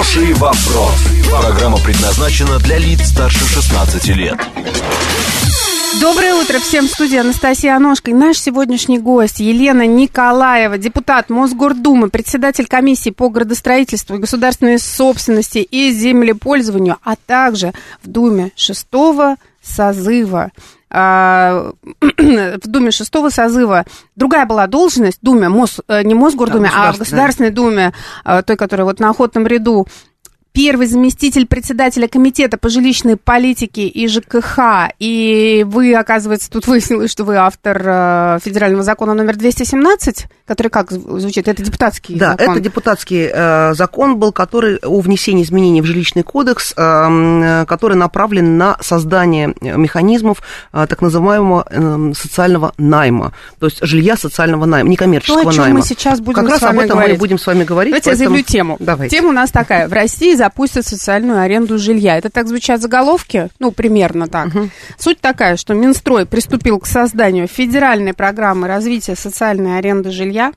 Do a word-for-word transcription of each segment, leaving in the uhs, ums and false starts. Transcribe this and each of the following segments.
Хороший вопрос. Программа предназначена для лиц старше шестнадцати лет. Доброе утро всем, в студии Анастасия Аношко. И наш сегодняшний гость Елена Николаева, депутат Мосгордумы, председатель комиссии по градостроительству, государственной собственности и землепользованию, а также в Думе шестого созыва. В Думе шестого созыва другая была должность, в Думе, Мос, не Мосгордуме, да, а в Государственной Думе, той, которая вот на Охотном ряду. Первый заместитель председателя комитета по жилищной политике и ЖКХ. И вы, оказывается, тут выяснилось, что вы автор федерального закона номер двести семнадцать, который как звучит? Это депутатский да, закон? Да, это депутатский э, закон был, который о внесении изменений в жилищный кодекс, э, который направлен на создание механизмов э, так называемого э, социального найма, то есть жилья социального найма, некоммерческого то, о чем найма. Мы сейчас будем как с раз об этом говорить. мы будем с вами говорить. Давайте поэтому... я заявлю тему. Давайте. Тема у нас такая. В России запустят социальную аренду жилья. Это так звучат заголовки? Ну, примерно так. Угу. Суть такая, что Минстрой приступил к созданию федеральной программы развития социальной аренды жилья.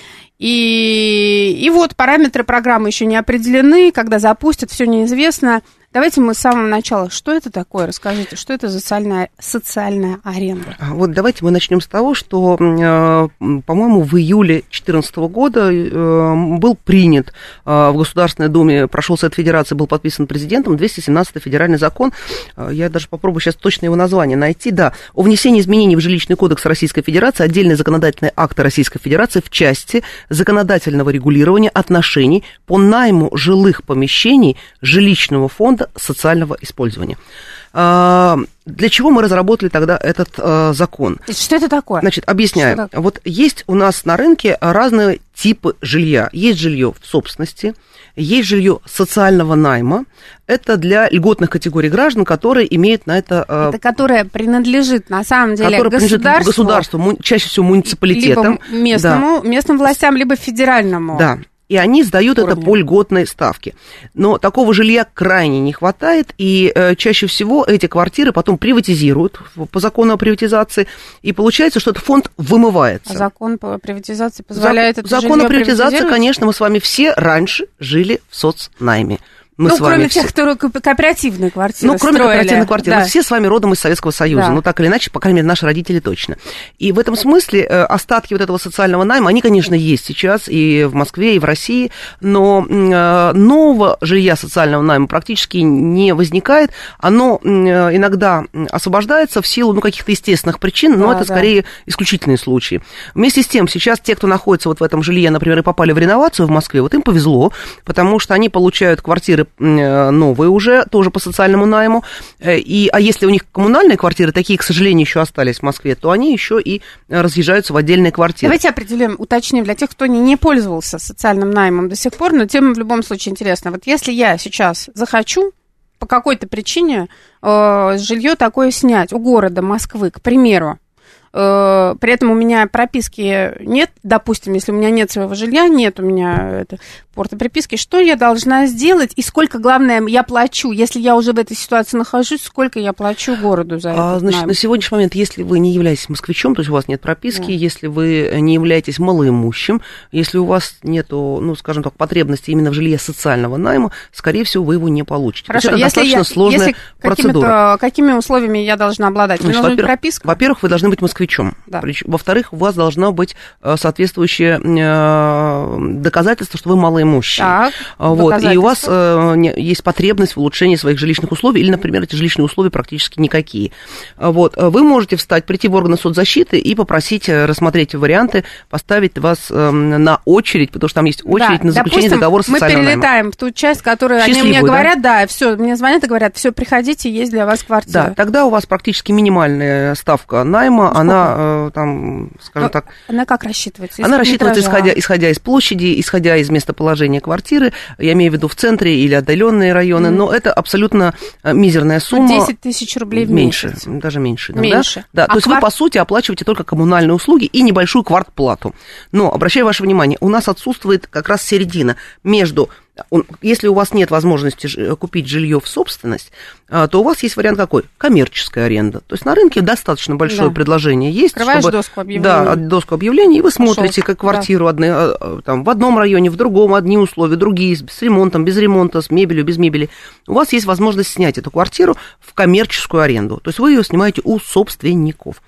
И, и вот параметры программы еще не определены, когда запустят, все неизвестно. Давайте мы с самого начала. Что это такое? Расскажите, что это социальная, социальная аренда? Вот давайте мы начнем с того, что, по-моему, в июле две тысячи четырнадцатого года был принят в Государственной Думе, прошел Совет Федерации, был подписан президентом двести семнадцатый федеральный закон. Я даже попробую сейчас точно его название найти. Да, о внесении изменений в жилищный кодекс Российской Федерации, отдельные законодательные акты Российской Федерации в части законодательного регулирования отношений по найму жилых помещений жилищного фонда социального использования. Для чего мы разработали тогда этот э, закон? Что это такое? Значит, объясняю. Вот есть у нас на рынке разные типы жилья. Есть жилье в собственности, есть жилье социального найма. Это для льготных категорий граждан, которые имеют на это... Э, это которое принадлежит, на самом деле, которое государству. Государству, чаще всего муниципалитетам. Либо местному, да. местным властям, либо федеральному. Да. И они сдают уровня. Это по льготной ставке. Но такого жилья крайне не хватает, и э, чаще всего эти квартиры потом приватизируют по закону о приватизации, и получается, что этот фонд вымывается. А закон по приватизации позволяет Зак- это Закон о приватизации, конечно, мы с вами все раньше жили в соцнайме. Мы ну, с вами кроме все... тех, кто кооперативные квартиры Ну, кроме строили. кооперативных квартир. Да. Мы все с вами родом из Советского Союза. Да. Ну, так или иначе, по крайней мере, наши родители точно. И в этом смысле остатки вот этого социального найма, они, конечно, есть сейчас и в Москве, и в России, но нового жилья социального найма практически не возникает. Оно иногда освобождается в силу, ну, каких-то естественных причин, но да, это да. скорее исключительные случаи. Вместе с тем, сейчас те, кто находится вот в этом жилье, например, и попали в реновацию в Москве, вот им повезло, потому что они получают квартиры новые уже, тоже по социальному найму, и, а если у них коммунальные квартиры, такие, к сожалению, еще остались в Москве, то они еще и разъезжаются в отдельные квартиры. Давайте определим, уточним для тех, кто не, не пользовался социальным наймом до сих пор, но тема в любом случае интересна. Вот если я сейчас захочу по какой-то причине э, жилье такое снять у города Москвы, к примеру, при этом у меня прописки нет, допустим, если у меня нет своего жилья, нет у меня это, порта приписки, что я должна сделать и сколько, главное, я плачу, если я уже в этой ситуации нахожусь, сколько я плачу городу за это? А, значит, найм? На сегодняшний момент, если вы не являетесь москвичом, то есть у вас нет прописки, да. если вы не являетесь малоимущим, если у вас нет, ну, скажем так, потребности именно в жилье социального найма, скорее всего, вы его не получите. Хорошо, это если достаточно я, сложная если процедура. Какими условиями я должна обладать? Мне Значит, нужна во-первых, прописка? Во-первых, вы должны быть москвичом. Да. Во-вторых, у вас должно быть соответствующее доказательство, что вы малоимущий. Так, вот, и у вас есть потребность в улучшении своих жилищных условий, или, например, эти жилищные условия практически никакие. Вот, вы можете встать, прийти в органы соцзащиты и попросить рассмотреть варианты, поставить вас на очередь, потому что там есть очередь да, на заключение допустим, договора социального найма. Мы перелетаем найма. В ту часть, которую они мне говорят, да, да все, мне звонят и говорят, все, приходите, есть для вас квартира. Да, тогда у вас практически минимальная ставка найма, Сколько? она там, скажем Но так... Она как рассчитывается? Она рассчитывается, исходя, исходя из площади, исходя из местоположения квартиры, я имею в виду в центре или отдаленные районы, mm. но это абсолютно мизерная сумма. десять тысяч рублей в меньше, месяц. Даже меньше. Меньше. Да, да. А то есть кварт... вы, по сути, оплачиваете только коммунальные услуги и небольшую квартплату. Но, обращаю ваше внимание, у нас отсутствует как раз середина между если у вас нет возможности купить жилье в собственность, то у вас есть вариант какой? Коммерческая аренда. То есть на рынке достаточно большое да. предложение есть. Открываешь чтобы, доску объявлений. Да, доску объявлений, и вы смотрите, как квартиру да. одни, там, в одном районе, в другом, одни условия, другие, с ремонтом, без ремонта, с мебелью, без мебели. У вас есть возможность снять эту квартиру в коммерческую аренду. То есть вы ее снимаете у собственников.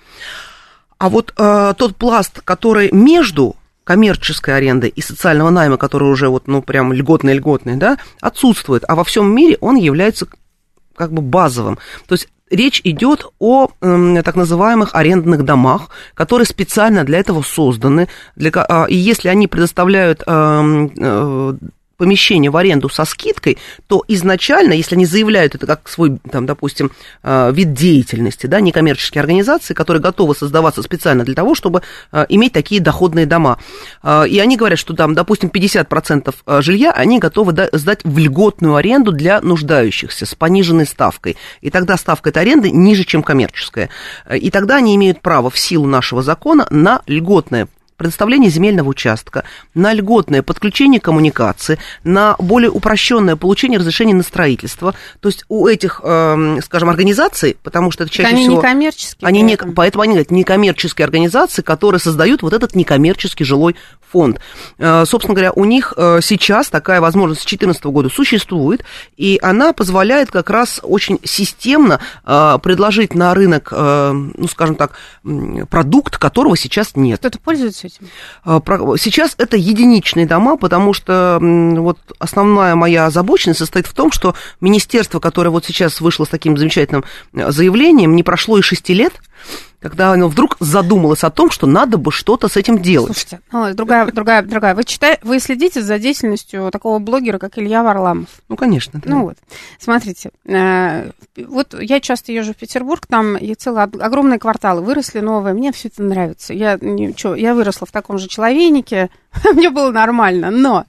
А вот э, тот пласт, который между коммерческой арендой и социального найма, который уже вот, ну, прям льготный-льготный, да, отсутствует, а во всем мире он является как бы базовым. То есть речь идет о э, так называемых арендных домах, которые специально для этого созданы, для, э, и если они предоставляют э, э, помещение в аренду со скидкой, то изначально, если они заявляют это как свой, там, допустим, вид деятельности, да, некоммерческие организации, которые готовы создаваться специально для того, чтобы иметь такие доходные дома, и они говорят, что там, допустим, пятьдесят процентов жилья они готовы сдать в льготную аренду для нуждающихся с пониженной ставкой, и тогда ставка этой аренды ниже, чем коммерческая, и тогда они имеют право в силу нашего закона на льготное предоставление земельного участка, на льготное подключение коммуникации, на более упрощенное получение разрешения на строительство. То есть у этих, э, скажем, организаций, потому что это чаще они всего... Они некоммерческие. Они не, поэтому они говорят, некоммерческие организации, которые создают вот этот некоммерческий жилой фонд. Э, собственно говоря, у них э, сейчас такая возможность с две тысячи четырнадцатого года существует, и она позволяет как раз очень системно э, предложить на рынок, э, ну, скажем так, продукт, которого сейчас нет. Кто-то пользуется этим? Сейчас это единичные дома, потому что вот основная моя озабоченность состоит в том, что министерство, которое вот сейчас вышло с таким замечательным заявлением, не прошло и шести лет, когда оно вдруг задумалось о том, что надо бы что-то с этим делать. Слушайте, ну, другая, другая, другая. Вы, читаете, вы следите за деятельностью такого блогера, как Илья Варламов? Ну, конечно. Да. Ну вот, смотрите, э, вот я часто езжу в Петербург, там и целые огромные кварталы выросли новые, мне все это нравится. Я, ничего, я выросла в таком же человейнике, мне было нормально, но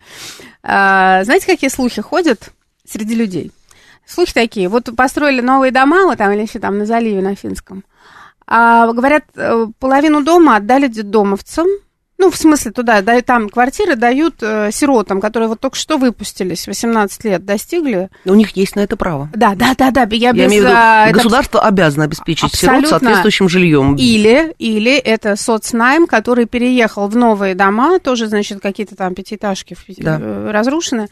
э, знаете, какие слухи ходят среди людей? Слухи такие, вот построили новые дома, вот там или еще там на заливе на Финском, а, говорят, половину дома отдали детдомовцам, ну, в смысле, туда, да, там квартиры дают э, сиротам, которые вот только что выпустились, восемнадцать лет достигли. У них есть на это право. Да, да, да, да. Я, я без, имею в виду, это... государство обязано обеспечить Абсолютно. Сирот соответствующим жильем. Или, или это соцнайм, который переехал в новые дома, тоже, значит, какие-то там пятиэтажки да. разрушены.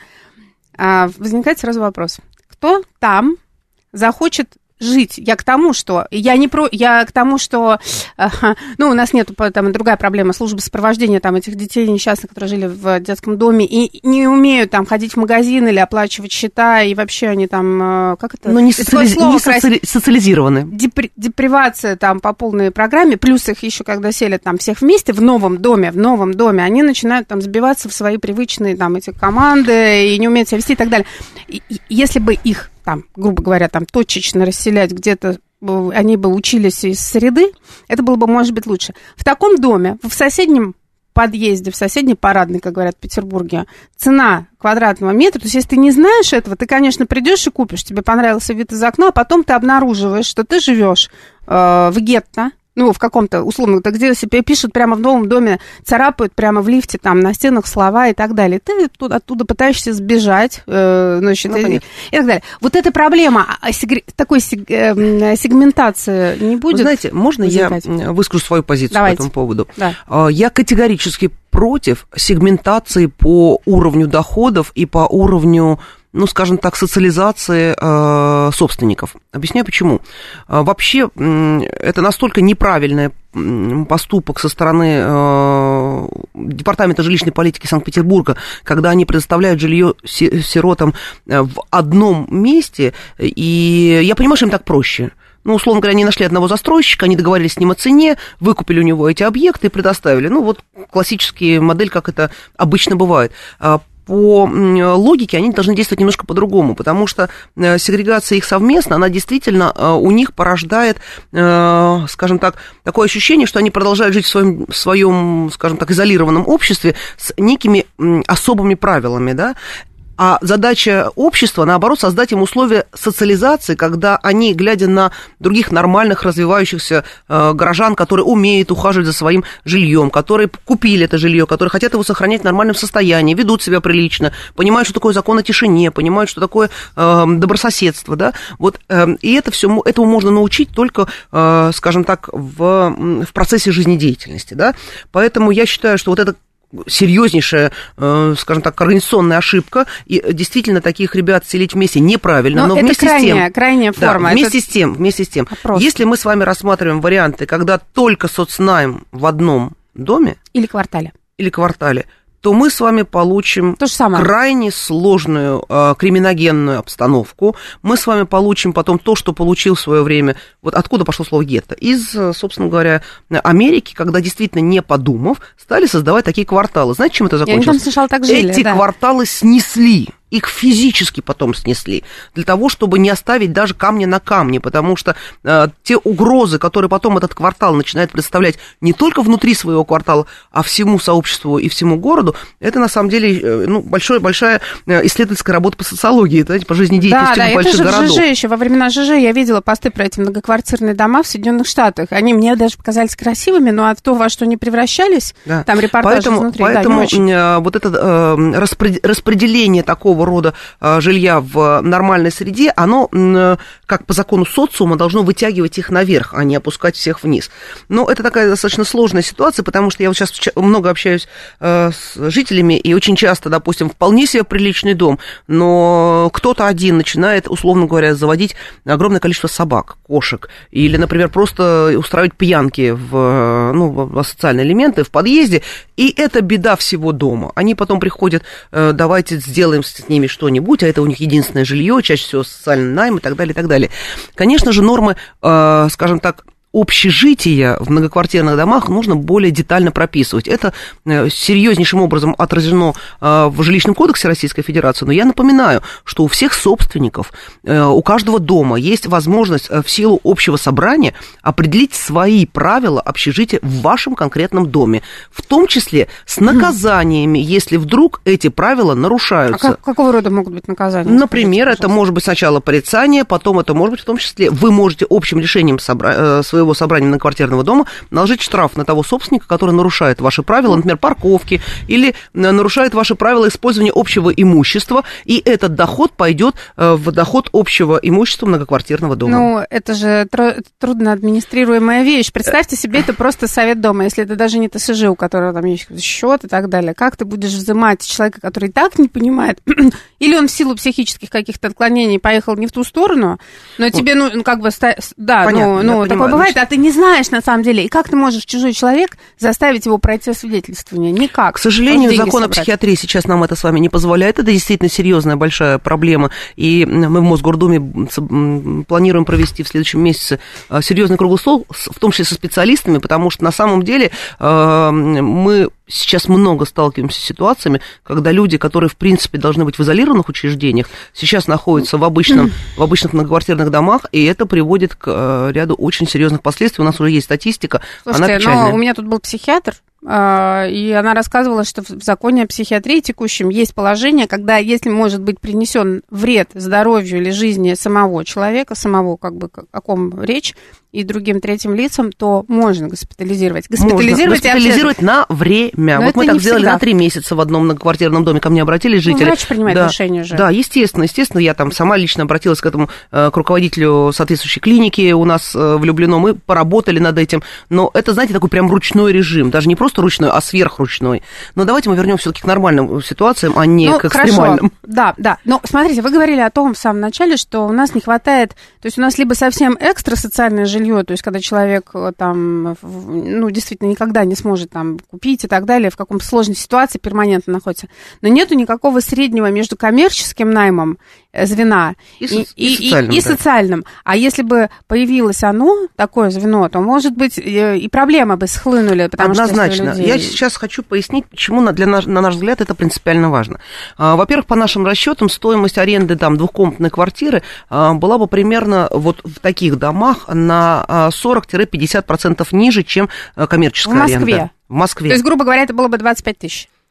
А, возникает сразу вопрос, кто там захочет жить? Я к тому, что... Я не про... Я к тому, что... Э, ну, у нас нет... Там другая проблема. Служба сопровождения там, этих детей несчастных, которые жили в детском доме и не умеют там ходить в магазин или оплачивать счета, и вообще они там... Как это? Ну, не, социали... слово, не соци... социализированы. Депри... Депривация там по полной программе, плюс их еще, когда селят там всех вместе в новом доме, в новом доме, они начинают там сбиваться в свои привычные там эти команды и не умеют себя вести и так далее. И, и, если бы их там, грубо говоря, там точечно расселять где-то, они бы учились из среды, это было бы, может быть, лучше. В таком доме, в соседнем подъезде, в соседней парадной, как говорят в Петербурге, цена квадратного метра, то есть если ты не знаешь этого, ты, конечно, придешь и купишь, тебе понравился вид из окна, а потом ты обнаруживаешь, что ты живешь э, в гетто, ну, в каком-то, условно, где себе пишут прямо в новом доме, царапают прямо в лифте, там, на стенах слова и так далее. Ты оттуда, оттуда пытаешься сбежать, э, значит, ну, и, и так далее. Вот эта проблема, сегри, такой сег, э, сегментации не будет? Вы знаете, можно возникать? Я выскажу свою позицию Давайте. По этому поводу? Да. Я категорически против сегментации по уровню доходов и по уровню, ну, скажем так, социализации э, собственников. Объясняю, почему. Вообще, это настолько неправильный поступок со стороны э, Департамента жилищной политики Санкт-Петербурга, когда они предоставляют жилье сиротам в одном месте, и я понимаю, что им так проще. Ну, условно говоря, они нашли одного застройщика, они договорились с ним о цене, выкупили у него эти объекты и предоставили. Ну, вот классическая модель, как это обычно бывает. По логике они должны действовать немножко по-другому, потому что сегрегация их совместно, она действительно у них порождает, скажем так, такое ощущение, что они продолжают жить в своем, в своем, скажем так, изолированном обществе с некими особыми правилами, да. А задача общества, наоборот, создать им условия социализации, когда они, глядя на других нормальных, развивающихся э, горожан, которые умеют ухаживать за своим жильем, которые купили это жилье, которые хотят его сохранять в нормальном состоянии, ведут себя прилично, понимают, что такое закон о тишине, понимают, что такое э, добрососедство, да, вот, э, и это все, этому можно научить только, э, скажем так, в, в процессе жизнедеятельности, да, поэтому я считаю, что вот это серьезнейшая, скажем так, организационная ошибка, и действительно таких ребят селить вместе неправильно, но, но это вместе крайняя, с тем... крайняя форма. Да, вместе это... с тем, вместе с тем, Вопрос. Если мы с вами рассматриваем варианты, когда только соцнайм в одном доме... Или квартале. Или квартале, то мы с вами получим крайне сложную э, криминогенную обстановку. Мы с вами получим потом то, что получил в свое время... Вот откуда пошло слово гетто? Из, собственно говоря, Америки, когда действительно, не подумав, стали создавать такие кварталы. Знаете, чем это закончилось? Я там сначала так жили, Эти да. кварталы снесли. Их физически потом снесли, для того, чтобы не оставить даже камня на камне, потому что э, те угрозы, которые потом этот квартал начинает представлять не только внутри своего квартала, а всему сообществу и всему городу, это на самом деле э, ну, большая, большая исследовательская работа по социологии, знаете, по жизнедеятельности да, да, больших это же городов. В ЖЖ еще, во времена ЖЖ я видела посты про эти многоквартирные дома в Соединенных Штатах. Они мне даже показались красивыми, но от того, во что они превращались, да. Там репортажи поэтому, внутри, поэтому да, не очень. Поэтому вот это э, распределение такого рода жилья в нормальной среде, оно, как по закону социума, должно вытягивать их наверх, а не опускать всех вниз. Но это такая достаточно сложная ситуация, потому что я вот сейчас много общаюсь с жителями, и очень часто, допустим, вполне себе приличный дом, но кто-то один начинает, условно говоря, заводить огромное количество собак, кошек, или, например, просто устраивать пьянки в, ну, в социальные элементы в подъезде, и это беда всего дома. Они потом приходят, давайте сделаем с ними что-нибудь, а это у них единственное жилье, чаще всего социальный найм и так далее, и так далее. Конечно же, нормы, э, скажем так, общежития в многоквартирных домах нужно более детально прописывать. Это серьезнейшим образом отражено в Жилищном кодексе Российской Федерации, но я напоминаю, что у всех собственников, у каждого дома есть возможность в силу общего собрания определить свои правила общежития в вашем конкретном доме, в том числе с наказаниями, если вдруг эти правила нарушаются. А как, какого рода могут быть наказания? Например, это может быть сначала порицание, потом это может быть в том числе, вы можете общим решением собра- своего собрания многоквартирного дома наложить штраф на того собственника, который нарушает ваши правила, например, парковки, или нарушает ваши правила использования общего имущества, и этот доход пойдет в доход общего имущества многоквартирного дома. Ну, это же трудно администрируемая вещь. Представьте себе, это просто совет дома, если это даже не ТСЖ, у которого там есть счет и так далее. Как ты будешь взимать человека, который и так не понимает, или он в силу психических каких-то отклонений поехал не в ту сторону, но тебе, ну, как бы, да, понятно, ну, ну такое бывает, а ты не знаешь на самом деле. И как ты можешь чужой человек заставить его пройти освидетельствование? Никак. К сожалению, закон о психиатрии сейчас нам это с вами не позволяет. Это действительно серьезная большая проблема. И мы в Мосгордуме планируем провести в следующем месяце серьезный круглый стол, в том числе со специалистами, потому что на самом деле мы сейчас много сталкиваемся с ситуациями, когда люди, которые, в принципе, должны быть в изолированных учреждениях, сейчас находятся в, обычном, в обычных многоквартирных домах, и это приводит к ряду очень серьезных последствий. У нас уже есть статистика, Слушайте, она печальная. Но у меня тут был психиатр, и она рассказывала, что в законе о психиатрии текущем есть положение, когда, если может быть принесен вред здоровью или жизни самого человека, самого, как бы, о ком речь, и другим третьим лицам, то можно госпитализировать. Госпитализировать, можно. Госпитализировать на время. Но вот мы так сделали всегда. На три месяца в одном многоквартирном доме. Ко мне обратились жители. Ну, врач принимает да, решение же. Да, естественно, естественно. Я там сама лично обратилась к этому, к руководителю соответствующей клиники у нас в Люблино. Мы поработали над этим. Но это, знаете, такой прям ручной режим. Даже не просто ручной, а сверхручной. Но давайте мы вернемся все-таки к нормальным ситуациям, а не ну, к экстремальным. Хорошо. Да, да. Но смотрите, вы говорили о том в самом начале, что у нас не хватает... То есть у нас либо совсем экстрасоциальное жилье, то есть когда человек там, ну, действительно никогда не сможет там купить и так далее, в каком-то сложной ситуации перманентно находится. Но нету никакого среднего между коммерческим наймом звена и, и, и, и, социальным, и, и да. социальным. А если бы появилось оно, такое звено, то, может быть, и проблемы бы схлынули. Потому Однозначно. Что людей... Я сейчас хочу пояснить, почему, для наш, на наш взгляд, это принципиально важно. Во-первых, по нашим расчетам, стоимость аренды там, двухкомнатной квартиры была бы примерно вот в таких домах на сорок-пятьдесят процентов ниже, чем коммерческая в Москве. аренда. В Москве. То есть, грубо говоря, это было бы двадцать пять тысяч.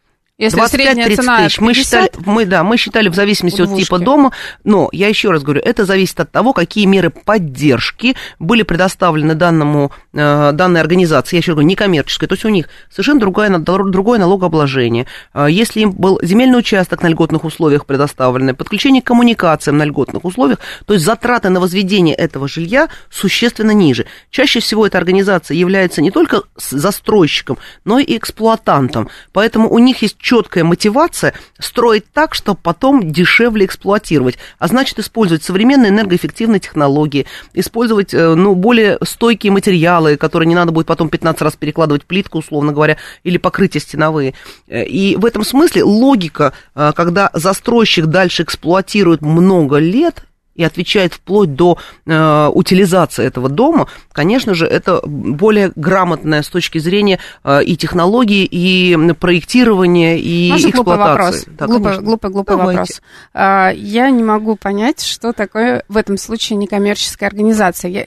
Если двадцать пять тридцать цена тысяч. Мы считали, мы, да, мы считали в зависимости от типа дома, но я еще раз говорю, это зависит от того, какие меры поддержки были предоставлены данному, данной организации, я еще говорю, некоммерческой, то есть у них совершенно другое, другое налогообложение. Если им был земельный участок на льготных условиях предоставленный, подключение к коммуникациям на льготных условиях, то есть затраты на возведение этого жилья существенно ниже. Чаще всего эта организация является не только застройщиком, но и эксплуатантом, поэтому у них есть четкая мотивация строить так, чтобы потом дешевле эксплуатировать, а значит использовать современные энергоэффективные технологии, использовать ну, более стойкие материалы, которые не надо будет потом пятнадцать раз перекладывать плитку, условно говоря, или покрытия стеновые. И в этом смысле логика, когда застройщик дальше эксплуатирует много лет, и отвечает вплоть до э, утилизации этого дома, конечно же, это более грамотное с точки зрения э, и технологии, и проектирования, и Можно эксплуатации. Глупый вопрос. Да, глупый, глупый, глупый вопрос. А, я не могу понять, что такое в этом случае некоммерческая организация. Я,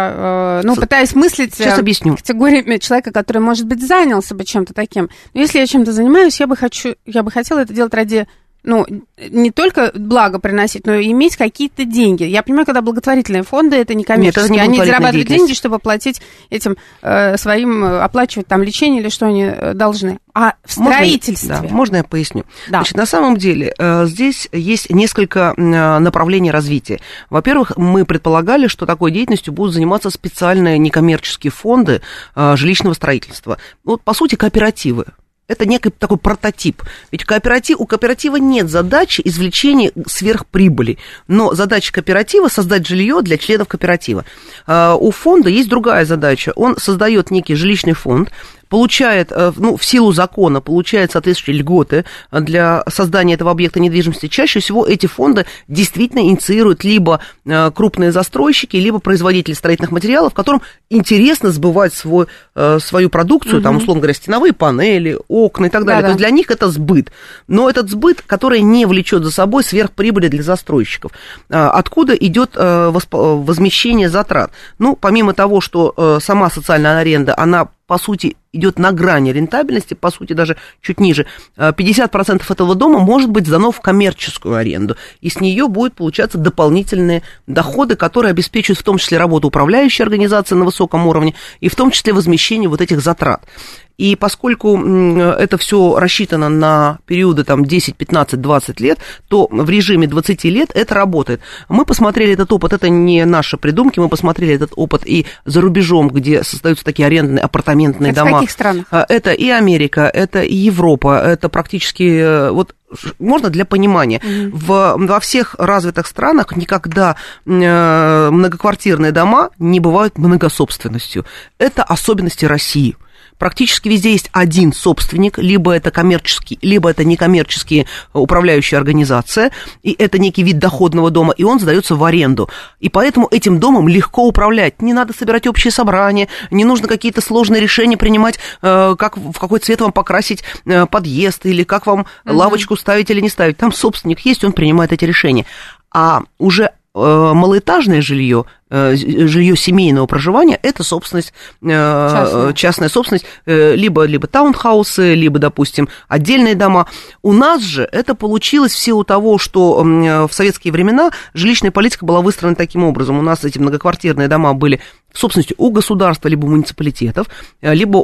я э, ну, С... пытаюсь мыслить Сейчас объясню. категориями человека, который, может быть, занялся бы чем-то таким. Но если я чем-то занимаюсь, я бы, хочу, я бы хотела это делать ради... ну, не только благо приносить, но и иметь какие-то деньги. Я понимаю, когда благотворительные фонды, это не коммерческие. Нет, это не они зарабатывают деньги, чтобы платить этим э, своим, оплачивать там лечение или что они должны. А в строительстве... Можно, да, можно я поясню? Да. Значит, на самом деле э, здесь есть несколько э, направлений развития. Во-первых, мы предполагали, что такой деятельностью будут заниматься специальные некоммерческие фонды э, жилищного строительства. Вот, по сути, кооперативы. Это некий такой прототип. Ведь кооператив, у кооператива нет задачи извлечения сверхприбыли, но задача кооператива – создать жилье для членов кооператива. У фонда есть другая задача. Он создает некий жилищный фонд, получает, ну, в силу закона, получает соответствующие льготы для создания этого объекта недвижимости. Чаще всего эти фонды действительно инициируют либо крупные застройщики, либо производители строительных материалов, которым интересно сбывать свой, свою продукцию, угу. там, условно говоря, стеновые панели, окна и так далее. Да-да. То есть для них это сбыт. Но этот сбыт, который не влечет за собой сверхприбыли для застройщиков. Откуда идет возмещение затрат? Ну, помимо того, что сама социальная аренда, она по сути, идет на грани рентабельности, по сути, даже чуть ниже, пятьдесят процентов этого дома может быть сдано в коммерческую аренду, и с нее будут получаться дополнительные доходы, которые обеспечивают в том числе работу управляющей организации на высоком уровне, и в том числе возмещение вот этих затрат. И поскольку это все рассчитано на периоды там, десять, пятнадцать, двадцать лет, то в режиме двадцать лет это работает. Мы посмотрели этот опыт, это не наши придумки, мы посмотрели этот опыт и за рубежом, где создаются такие арендные апартаментные это дома. В каких странах? Это и Америка, это и Европа, это практически... Вот, можно для понимания, mm-hmm. в, во всех развитых странах никогда э, многоквартирные дома не бывают многособственностью. Это особенности России. Практически везде есть один собственник, либо это коммерческий, либо это некоммерческие управляющие организации, и это некий вид доходного дома, и он сдается в аренду. И поэтому этим домом легко управлять. Не надо собирать общие собрания, не нужно какие-то сложные решения принимать, как, в какой цвет вам покрасить подъезд, или как вам mm-hmm. лавочку ставить или не ставить. Там собственник есть, он принимает эти решения. А уже малоэтажное жилье, жилье семейного проживания, это собственность, частная, частная собственность, либо, либо таунхаусы, либо, допустим, отдельные дома. У нас же это получилось в силу того, что в советские времена жилищная политика была выстроена таким образом. У нас эти многоквартирные дома были в собственности у государства, либо у муниципалитетов, либо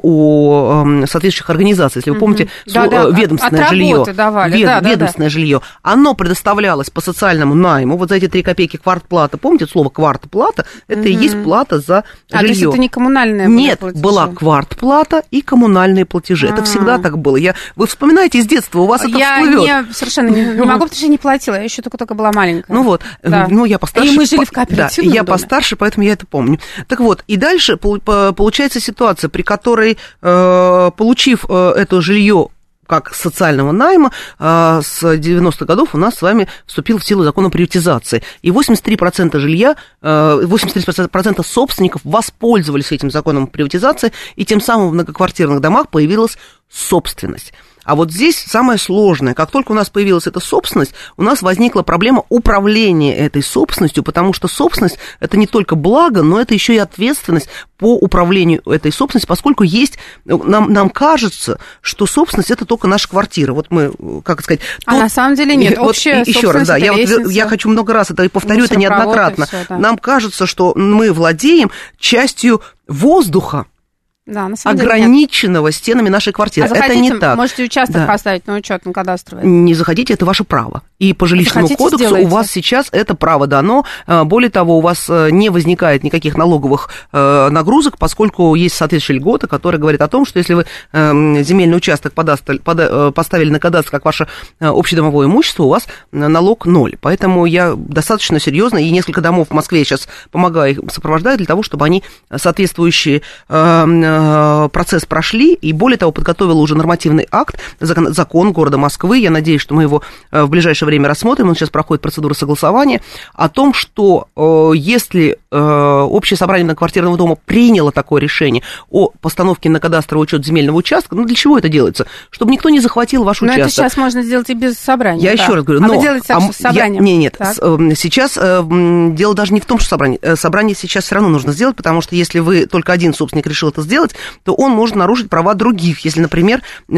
у соответствующих организаций. Если вы помните, да, да, ведомственное жилье, давали, вед, да, ведомственное да, жилье, оно предоставлялось по социальному найму. Вот за эти три копейки квартплата, помните слово квартплата? Это угу. и есть плата за а, жилье. То есть это не коммунальные Нет, платежи? Была квартплата и коммунальные платежи. А-а-а. Это всегда так было. Я, вы вспоминаете с детства, у вас это я всплывет. Я совершенно не, не могу, потому что я не платила. Я еще только-только была маленькая. Ну вот, да. ну я постарше. И мы жили в кооперативном да, я доме. постарше, поэтому я это помню. Так вот, и дальше получается ситуация, при которой, получив это жилье как социального найма, с девяностых годов у нас с вами вступил в силу закон о приватизации. И восемьдесят три процента жилья, восемьдесят три процента собственников воспользовались этим законом о приватизации, и тем самым в многоквартирных домах появилась собственность. А вот здесь самое сложное. Как только у нас появилась эта собственность, у нас возникла проблема управления этой собственностью, потому что собственность – это не только благо, но это еще и ответственность по управлению этой собственностью, поскольку есть, нам, нам кажется, что собственность – это только наша квартира. Вот мы, как сказать… А тот, на самом деле нет, вот общая еще раз, да, я, вот, я хочу много раз это и повторю, это неоднократно. Все, да. Нам кажется, что мы владеем частью воздуха, да, на самом ограниченного деле стенами нашей квартиры. А это не так. Можете участок да. поставить на учет, на кадастровый. Не захотите, это ваше право. И по жилищному захотите, кодексу сделайте. У вас сейчас это право дано. Более того, у вас не возникает никаких налоговых нагрузок, поскольку есть соответствующая льгота, которая говорит о том, что если вы земельный участок поставили на кадастр как ваше общедомовое имущество, у вас налог ноль. Поэтому я достаточно серьезно, и несколько домов в Москве сейчас помогаю, их сопровождаю для того, чтобы они соответствующие процесс прошли, и более того, подготовила уже нормативный акт, закон, закон города Москвы, я надеюсь, что мы его в ближайшее время рассмотрим, он сейчас проходит процедуру согласования, о том, что э, если э, общее собрание многоквартирного дома приняло такое решение о постановке на кадастровый учет земельного участка, ну для чего это делается? Чтобы никто не захватил ваш но участок. Но это сейчас можно сделать и без собрания. Я да. еще раз говорю, а но… вы делаете так, а, что с собранием? Я, нет, нет, с, э, сейчас э, дело даже не в том, что собрание, собрание сейчас все равно нужно сделать, потому что если вы только один собственник решил это сделать, то он может нарушить права других, если, например, вы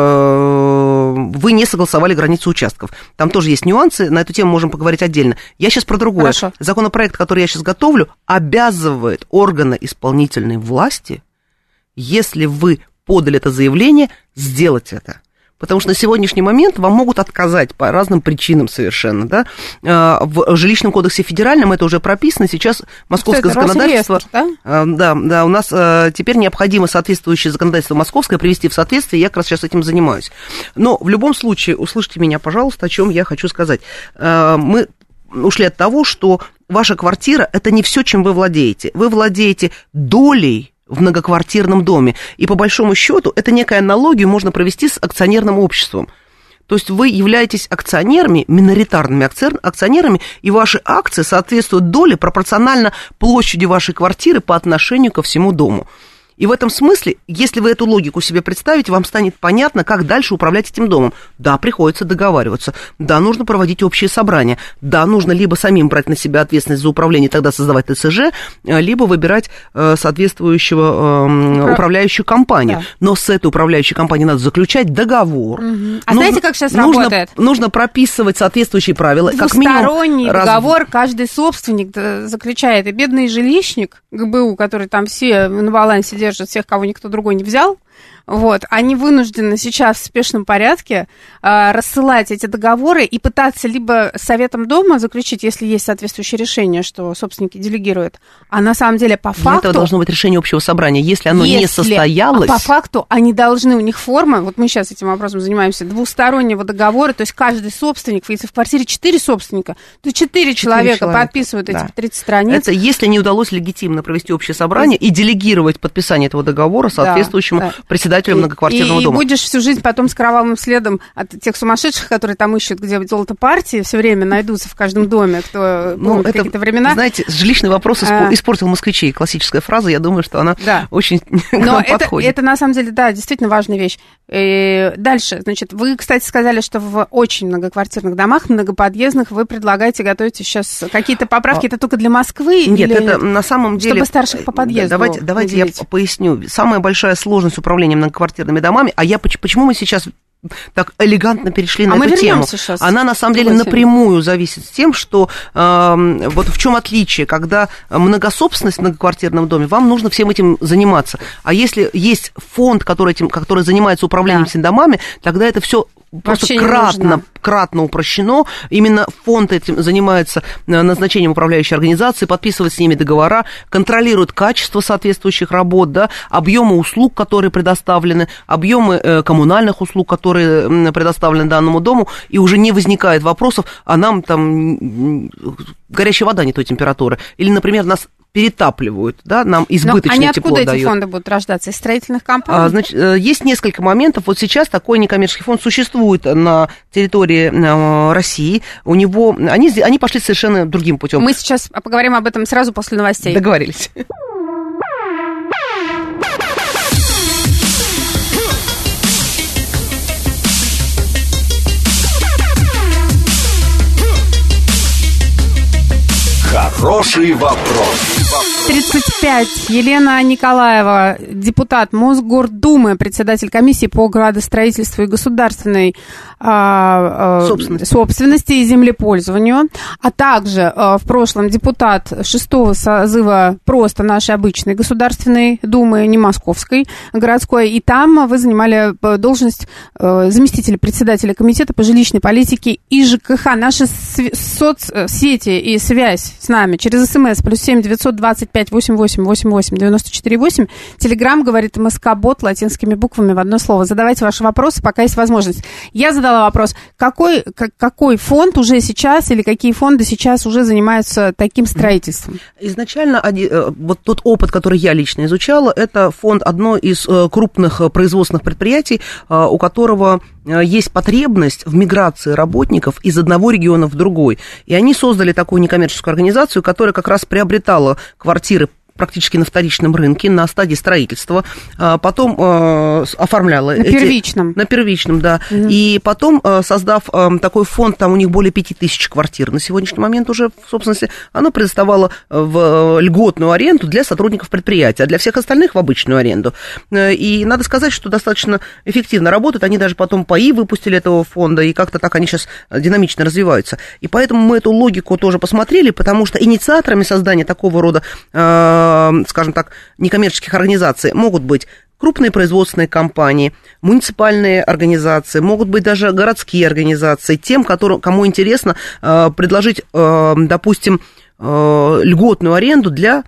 не согласовали границу участков. Там тоже есть нюансы, на эту тему можем поговорить отдельно. Я сейчас про другое. Хорошо. Законопроект, который я сейчас готовлю, обязывает органы исполнительной власти, если вы подали это заявление, сделать это. Потому что на сегодняшний момент вам могут отказать по разным причинам совершенно, да. В жилищном кодексе федеральном это уже прописано, сейчас московское это законодательство… Да? да, да, у нас теперь необходимо соответствующее законодательство московское привести в соответствие, я как раз сейчас этим занимаюсь. Но в любом случае, услышьте меня, пожалуйста, о чем я хочу сказать. Мы ушли от того, что ваша квартира – это не все, чем вы владеете. Вы владеете долей в многоквартирном доме. И по большому счету это некая аналогию можно провести с акционерным обществом. То есть вы являетесь акционерами, миноритарными акционерами, и ваши акции соответствуют доле пропорционально площади вашей квартиры по отношению ко всему дому. И в этом смысле, если вы эту логику себе представите, вам станет понятно, как дальше управлять этим домом. Да, приходится договариваться. Да, нужно проводить общие собрания. Да, нужно либо самим брать на себя ответственность за управление, тогда создавать ТСЖ, либо выбирать соответствующего Управ... управляющую компанию. Да. Но с этой управляющей компанией надо заключать договор. Угу. А нужно, знаете, как сейчас нужно, работает? Нужно прописывать соответствующие правила. Двусторонний как договор раз... каждый собственник заключает. И бедный жилищник, ГБУ, который там все на балансе держит, всех, кого никто другой не взял, вот, они вынуждены сейчас в спешном порядке э, рассылать эти договоры и пытаться либо советом дома заключить, если есть соответствующее решение, что собственники делегируют, а на самом деле по факту… Для этого должно быть решение общего собрания. Если оно если, не состоялось… А по факту они должны, у них форма, вот мы сейчас этим вопросом занимаемся, двустороннего договора, то есть каждый собственник, если в квартире четыре собственника, то четыре человека, человека подписывают да. эти тридцать страниц. Это если не удалось легитимно провести общее собрание и делегировать подписание этого договора соответствующему да, да. председателю многоквартирного и, дома. И будешь всю жизнь потом с кровавым следом от тех сумасшедших, которые там ищут, где золото партии, все время найдутся в каждом доме, кто ну, помнит это, какие-то времена. Знаете, жилищный вопрос а... испортил москвичей. Классическая фраза, я думаю, что она да. очень Но это, подходит. Это, на самом деле, да, действительно важная вещь. И дальше, значит, вы, кстати, сказали, что в очень многоквартирных домах, многоподъездных, вы предлагаете, готовите сейчас какие-то поправки, а... это только для Москвы? Нет, или... это на самом деле… Чтобы старших по подъезду Давайте, давайте я поясню. Самая большая сложность управления многоквартирными домами, а я почему мы сейчас так элегантно перешли а на эту тему. Сейчас. Она на самом деле напрямую зависит с тем, что э, вот в чем отличие, когда многособственность в многоквартирном доме, вам нужно всем этим заниматься. А если есть фонд, который, этим, который занимается управлением да. всеми домами, тогда это все просто кратно, кратно упрощено. Именно фонд этим занимается назначением управляющей организации, подписывает с ними договора, контролирует качество соответствующих работ, да, объемы услуг, которые предоставлены, объемы коммунальных услуг, которые предоставлены данному дому, и уже не возникает вопросов, а нам там горячая вода не той температуры. Или, например, нас перетапливают, да, нам избыточное тепло дают. А откуда эти фонды будут рождаться? Из строительных компаний? А, значит, есть несколько моментов. Вот сейчас такой некоммерческий фонд существует на территории России. У него, они, они пошли совершенно другим путем. Мы сейчас поговорим об этом сразу после новостей. Хороший вопрос. тридцать пять. Елена Николаева, депутат Мосгордумы, председатель комиссии по градостроительству и государственной а, а, собственности. собственности и землепользованию, а также а, в прошлом депутат шестого созыва просто нашей обычной Государственной Думы, не московской, городской, и там вы занимали должность а, заместителя председателя комитета по жилищной политике и ЖКХ. Наши соцсети и связь с нами через СМС плюс семь девятьсот двадцать пять восемь восемь восемь восемь девяносто четыре восемь. Телеграм говорит МСК-бот латинскими буквами в одно слово. Задавайте ваши вопросы, пока есть возможность. Я задала вопрос, какой, какой фонд уже сейчас или какие фонды сейчас уже занимаются таким строительством? Изначально вот тот опыт, который я лично изучала, это фонд одной из крупных производственных предприятий, у которого есть потребность в миграции работников из одного региона в другой. И они создали такую некоммерческую организацию, которая как раз приобретала квартиры практически на вторичном рынке, на стадии строительства, потом э, оформляла... На эти, первичном. На первичном, да. Mm-hmm. И потом, э, создав э, такой фонд, там у них более пяти тысяч квартир на сегодняшний момент уже, в собственности, оно предоставало в льготную аренду для сотрудников предприятия, а для всех остальных в обычную аренду. И надо сказать, что достаточно эффективно работают. Они даже потом ПАИ выпустили этого фонда, и как-то так они сейчас динамично развиваются. И поэтому мы эту логику тоже посмотрели, потому что инициаторами создания такого рода э, скажем так, некоммерческих организаций могут быть крупные производственные компании, муниципальные организации, могут быть даже городские организации, тем, которым, кому интересно э, предложить, э, допустим, э, льготную аренду для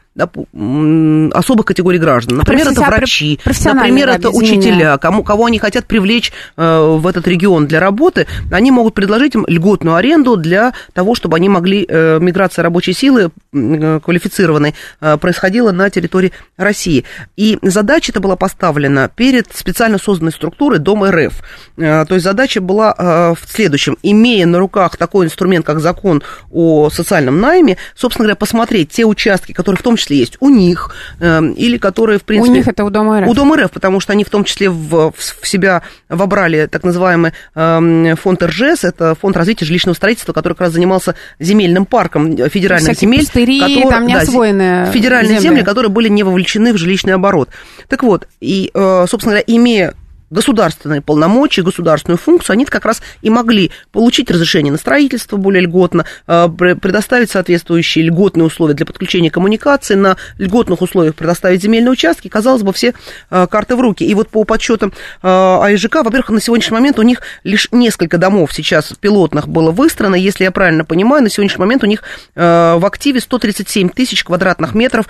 особых категорий граждан. Например, это врачи, например, это учителя, кому, кого они хотят привлечь э, в этот регион для работы, они могут предложить им льготную аренду для того, чтобы они могли, э, миграция рабочей силы э, квалифицированной э, происходила на территории России. И задача эта была поставлена перед специально созданной структурой Дом РФ. Э, то есть задача была э, в следующем. Имея на руках такой инструмент, как закон о социальном найме, собственно говоря, посмотреть те участки, которые в том числе есть у них, э, или которые, в принципе... У них это у Дома РФ. У Дома РФ, потому что они в том числе в, в себя вобрали так называемый э, фонд РЖС, это фонд развития жилищного строительства, который как раз занимался земельным парком федеральных всякие земель. Пустыри, которые, там не освоенные да, федеральные земли. земли, которые были не вовлечены в жилищный оборот. Так вот, и, э, собственно говоря, имея государственные полномочия, государственную функцию, они как раз и могли получить разрешение на строительство более льготно, предоставить соответствующие льготные условия для подключения коммуникации, на льготных условиях предоставить земельные участки, казалось бы, все карты в руки. И вот по подсчетам АИЖК, во-первых, на сегодняшний момент у них лишь несколько домов сейчас пилотных было выстроено, если я правильно понимаю, на сегодняшний момент у них в активе сто тридцать семь тысяч квадратных метров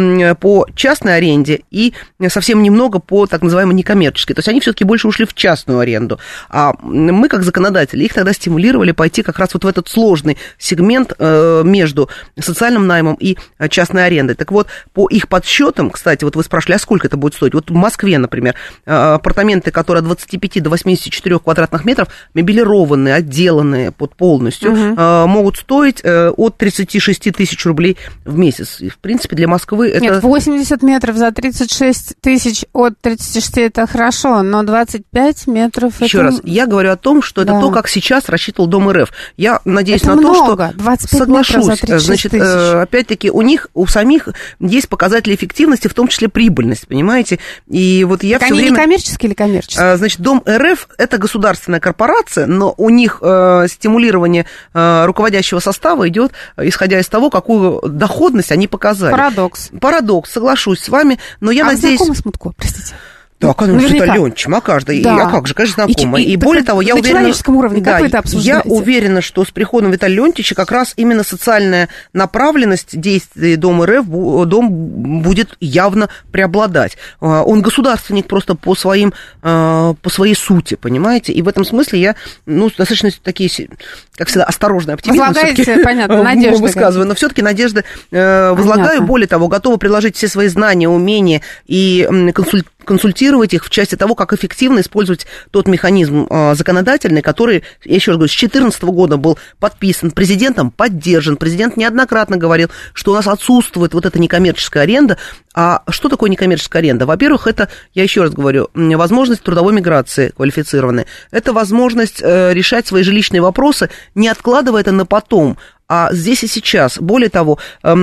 по частной аренде и совсем немного по так называемой некоммерческой. То есть они все больше ушли в частную аренду. А мы, как законодатели, их тогда стимулировали пойти как раз вот в этот сложный сегмент э, между социальным наймом и частной арендой. Так вот, по их подсчетам, кстати, вот вы спрашивали, а сколько это будет стоить? Вот в Москве, например, апартаменты, которые от двадцати пяти до восьмидесяти четырёх квадратных метров, мебелированные, отделанные под полностью, угу. э, могут стоить э, от тридцати шести тысяч рублей в месяц. И, в принципе, для Москвы это... Нет, восемьдесят метров за тридцать шесть тысяч от тридцати шести это хорошо, но двадцать пять метров... Еще это... раз, я говорю о том, что да. это то, как сейчас рассчитывал Дом РФ. Я надеюсь это на много. то, что... двадцать пять соглашусь. Метров за тридцать шесть Значит, тысяч. опять-таки, у них, у самих есть показатели эффективности, в том числе прибыльность, понимаете? И вот я так все они время... не коммерческие или коммерческие? Значит, Дом РФ – это государственная корпорация, но у них э, стимулирование э, руководящего состава идет, исходя из того, какую доходность они показали. Парадокс. Парадокс, соглашусь с вами, но я а надеюсь... А вы знакомы с Мутко, простите? Да, конечно, с Витальевичем, а каждый, да. и, а как же, конечно, знакомый. И, и, и более того, я на уверена... На человеческом уровне, как да, вы это обсуждаете? Я уверена, что с приходом Виталия Леонтьевича как раз именно социальная направленность действий Дома РФ, Дом будет явно преобладать. Он государственник просто по, своим, по своей сути, понимаете? И в этом смысле я, ну, достаточно такие, как всегда, осторожные оптимизмы возлагаете, понятно, надежды высказываю, но все-таки надежды возлагаю. Понятно. Более того, готова приложить все свои знания, умения и консультации, консультировать их в части того, как эффективно использовать тот механизм э, законодательный, который, я еще раз говорю, с две тысячи четырнадцатого года был подписан, президентом поддержан. Президент неоднократно говорил, что у нас отсутствует вот эта некоммерческая аренда. А что такое некоммерческая аренда? Во-первых, это, я еще раз говорю, возможность трудовой миграции квалифицированной. Это возможность э, решать свои жилищные вопросы, не откладывая это на потом, а здесь и сейчас. Более того,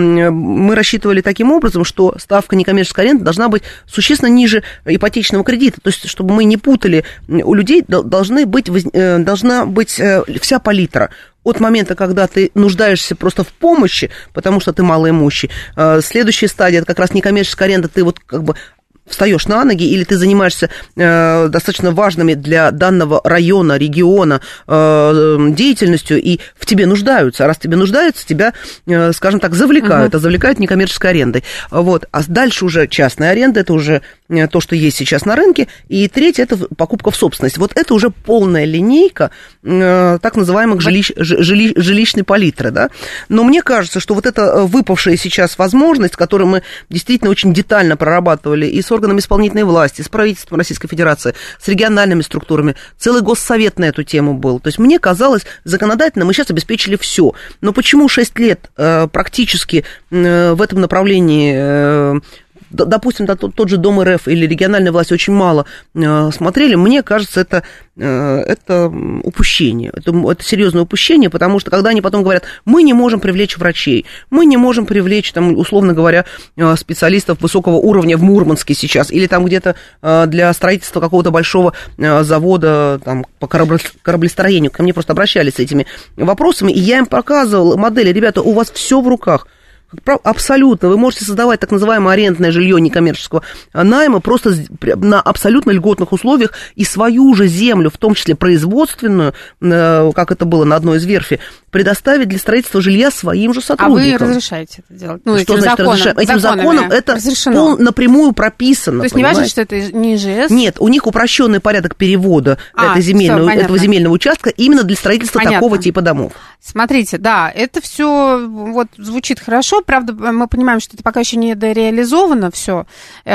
мы рассчитывали таким образом, что ставка некоммерческой аренды должна быть существенно ниже ипотечного кредита. То есть, чтобы мы не путали, у людей должны быть, должна быть вся палитра. От момента, когда ты нуждаешься просто в помощи, потому что ты малоимущий, следующая стадия, это как раз некоммерческая аренда, ты вот как бы встаешь на ноги, или ты занимаешься э, достаточно важными для данного района, региона э, деятельностью, и в тебе нуждаются. А раз в тебе нуждаются, тебя, э, скажем так, завлекают, uh-huh. а завлекают некоммерческой арендой. Вот. А дальше уже частная аренда, это уже э, то, что есть сейчас на рынке. И третье, это покупка в собственность. Вот это уже полная линейка э, так называемых жилищ, жили, жилищной палитры. Да? Но мне кажется, что вот эта выпавшая сейчас возможность, которую мы действительно очень детально прорабатывали и с органами исполнительной власти, с правительством Российской Федерации, с региональными структурами. Целый госсовет на эту тему был. То есть мне казалось, законодательно мы сейчас обеспечили все. Но почему шесть лет э, практически э, в этом направлении... Э, допустим, тот, тот же Дом РФ или региональная власть очень мало э, смотрели, мне кажется, это, э, это упущение, это, это серьезное упущение, потому что когда они потом говорят, мы не можем привлечь врачей, мы не можем привлечь, там, условно говоря, специалистов высокого уровня в Мурманске сейчас, или там где-то э, для строительства какого-то большого э, завода там, по кораблестроению, ко мне просто обращались с этими вопросами, и я им показывала модели, ребята, у вас все в руках. Абсолютно. Вы можете создавать так называемое арендное жилье некоммерческого найма просто на абсолютно льготных условиях и свою же землю, в том числе производственную, как это было на одной из верфей, предоставить для строительства жилья своим же сотрудникам. А вы разрешаете это делать? Ну, что значит законом, разрешаем? Этим законом это пол, напрямую прописано. То есть понимаете? Не важно, что это не ИЖС? Нет, у них упрощенный порядок перевода а, этой земельного, все, этого земельного участка именно для строительства понятно. Такого типа домов. Смотрите, да, это все вот звучит хорошо, правда, мы понимаем, что это пока еще не дореализовано все.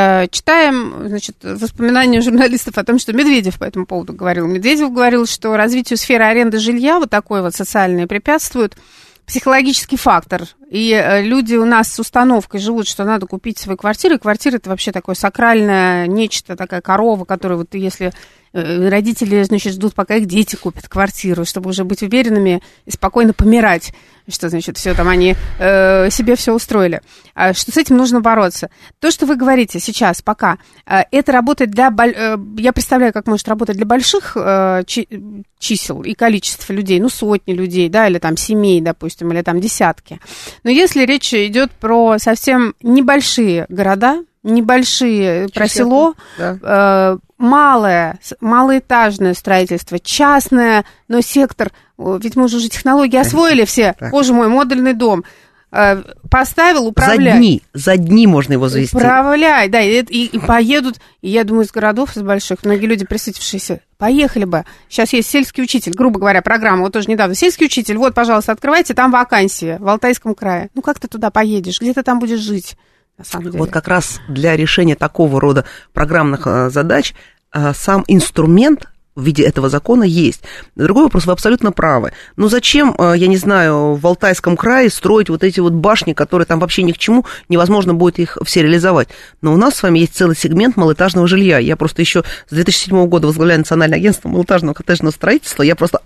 Читаем, значит, воспоминания журналистов о том, что Медведев по этому поводу говорил. Медведев говорил, что развитию сферы аренды жилья вот такой вот социальной препятствует психологический фактор. И люди у нас с установкой живут, что надо купить свои квартиры. Квартира – это вообще такое сакральное нечто, такая корова, которая вот если родители, значит, ждут, пока их дети купят квартиру, чтобы уже быть уверенными и спокойно помирать, что, значит, все там они э, себе все устроили. А что с этим нужно бороться. То, что вы говорите сейчас, пока, э, это работает для... Э, я представляю, как может работать для больших э, чи- чисел и количества людей, ну, сотни людей, да, или там семей, допустим, или там десятки. Но если речь идет про совсем небольшие города, небольшие, про село, да. э, малое, малоэтажное строительство, частное, но сектор, ведь мы уже технологии освоили все, так. Боже мой, модульный дом, э, поставил, управляй. За дни, за дни можно его завести. Управляй, да, и, и, и поедут, и я думаю, из городов, из больших, многие люди, присытившиеся, поехали бы. Сейчас есть сельский учитель, грубо говоря, программа, вот тоже недавно, сельский учитель, вот, пожалуйста, открывайте, там вакансия в Алтайском крае. Ну, как ты туда поедешь, где ты там будешь жить? На самом деле. Вот как раз для решения такого рода программных а, задач а, сам инструмент в виде этого закона есть. Другой вопрос, вы абсолютно правы. Но зачем, а, я не знаю, в Алтайском крае строить вот эти вот башни, которые там вообще ни к чему, невозможно будет их все реализовать. Но у нас с вами есть целый сегмент малоэтажного жилья. Я просто еще с две тысячи седьмого года возглавляю Национальное агентство малоэтажного коттеджного строительства. Я просто,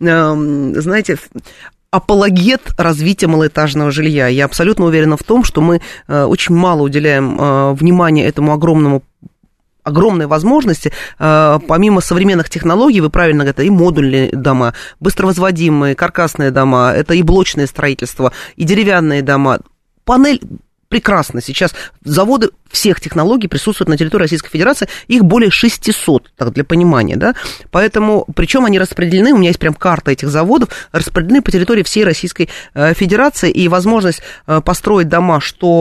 э, знаете... апологет развития малоэтажного жилья. Я абсолютно уверена в том, что мы э, очень мало уделяем э, внимания этому огромному огромной возможности, э, помимо современных технологий, вы правильно говорите, и модульные дома, быстровозводимые, каркасные дома, это и блочное строительство, и деревянные дома. Панель прекрасно. Сейчас заводы всех технологий присутствуют на территории Российской Федерации, их более шестисот, так, для понимания, да, поэтому, причем они распределены, у меня есть прям карта этих заводов, распределены по территории всей Российской Федерации, и возможность построить дома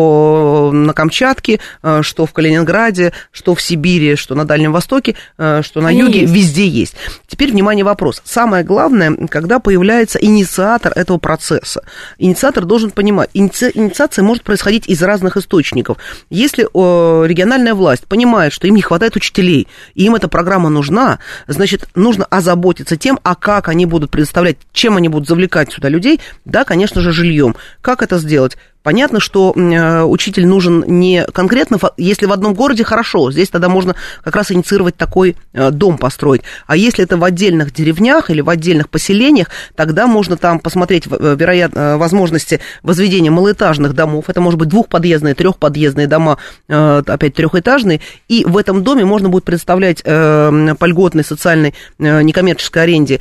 что на Камчатке, что в Калининграде, что в Сибири, что на Дальнем Востоке, что на они юге, есть. Везде есть. Теперь, внимание, вопрос. Самое главное, когда появляется инициатор этого процесса, инициатор должен понимать, иници... инициация может происходить из разных источников. Если региональная власть понимает, что им не хватает учителей, и им эта программа нужна, значит, нужно озаботиться тем, а как они будут предоставлять, чем они будут завлекать сюда людей, да, конечно же, жильем. Как это сделать? Понятно, что учитель нужен не конкретно, если в одном городе, хорошо, здесь тогда можно как раз инициировать такой дом построить. А если это в отдельных деревнях или в отдельных поселениях, тогда можно там посмотреть, вероятно, возможности возведения малоэтажных домов. Это может быть двухподъездные, трехподъездные дома, опять трехэтажные. И в этом доме можно будет предоставлять по льготной социальной некоммерческой аренде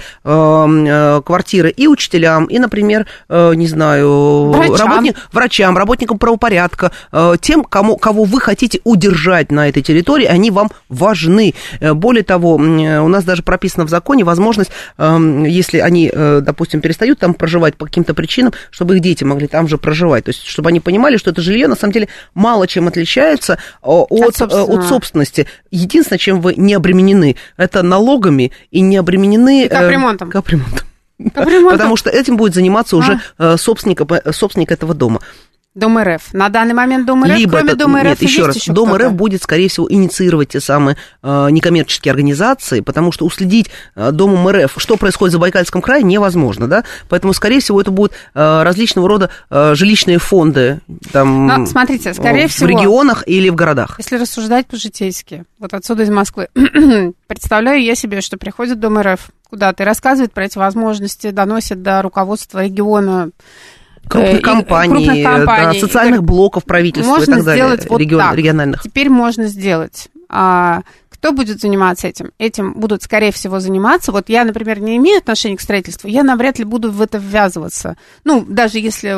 квартиры и учителям, и, например, не знаю, врачам. Работник, врачам, работникам правопорядка, тем, кому, кого вы хотите удержать на этой территории, они вам важны. Более того, у нас даже прописано в законе возможность, если они, допустим, перестают там проживать по каким-то причинам, чтобы их дети могли там же проживать. То есть, чтобы они понимали, что это жилье, на самом деле, мало чем отличается от, от, от собственности. Единственное, чем вы не обременены, это налогами и не обременены... Капремонтом. Капремонтом. Капремонтом. Потому что этим будет заниматься уже а. собственник, собственник этого дома. Дом РФ. На данный момент Дом РФ, Либо кроме это, Дома РФ, нет, еще раз, еще Дом кто-то? РФ будет, скорее всего, инициировать те самые э, некоммерческие организации, потому что уследить э, Домом РФ, что происходит в Забайкальском крае, невозможно, да, поэтому, скорее всего, это будут э, различного рода э, жилищные фонды, там, Но, смотрите, скорее в всего, регионах или в городах. Если рассуждать по-житейски, вот отсюда из Москвы, представляю я себе, что приходит Дом РФ куда-то и рассказывает про эти возможности, доносит до руководства региона, Крупных компаний, крупных компаний, да, социальных блоков правительства можно и так далее, сделать вот регион, так. региональных. Теперь можно сделать. А, кто будет заниматься этим? Этим будут, скорее всего, заниматься. Вот я, например, не имею отношения к строительству, я навряд ли буду в это ввязываться. Ну, даже если...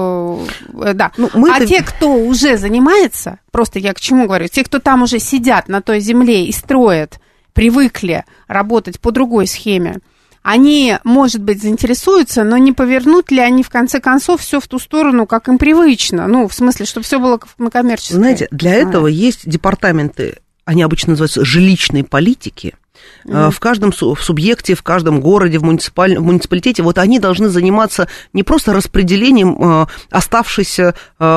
Э, да. Ну, а это... те, кто уже занимается, просто я к чему говорю, те, кто там уже сидят на той земле и строят, привыкли работать по другой схеме, они, может быть, заинтересуются, но не повернут ли они, в конце концов, все в ту сторону, как им привычно? Ну, в смысле, чтобы все было на коммерческом. Знаете, для этого есть департаменты, они обычно называются жилищной политики. Mm-hmm. В каждом в субъекте, в каждом городе, в, муниципаль... в муниципалитете, вот они должны заниматься не просто распределением э, оставшихся,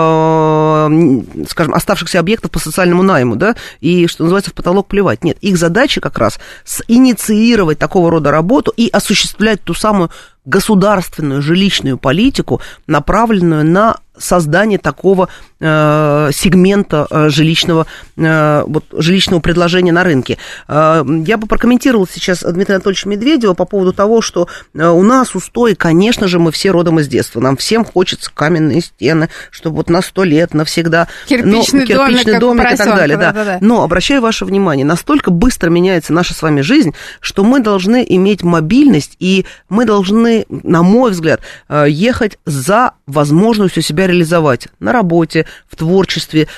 э, скажем, оставшихся объектов по социальному найму, да, и, что называется, в потолок плевать. Нет, их задача как раз инициировать такого рода работу и осуществлять ту самую государственную жилищную политику, направленную на создание такого э, сегмента э, жилищного, э, вот, жилищного предложения на рынке. Э, я бы прокомментировал сейчас Дмитрия Анатольевича Медведева по поводу того, что э, у нас устои, конечно же, мы все родом из детства. Нам всем хочется каменные стены, чтобы вот на сто лет, навсегда. Кирпичный, но, кирпичный домик, домик и так далее. Да. Да, да. Но, обращаю ваше внимание, настолько быстро меняется наша с вами жизнь, что мы должны иметь мобильность, и мы должны, на мой взгляд, ехать за возможностью себя реализовать на работе, в творчестве,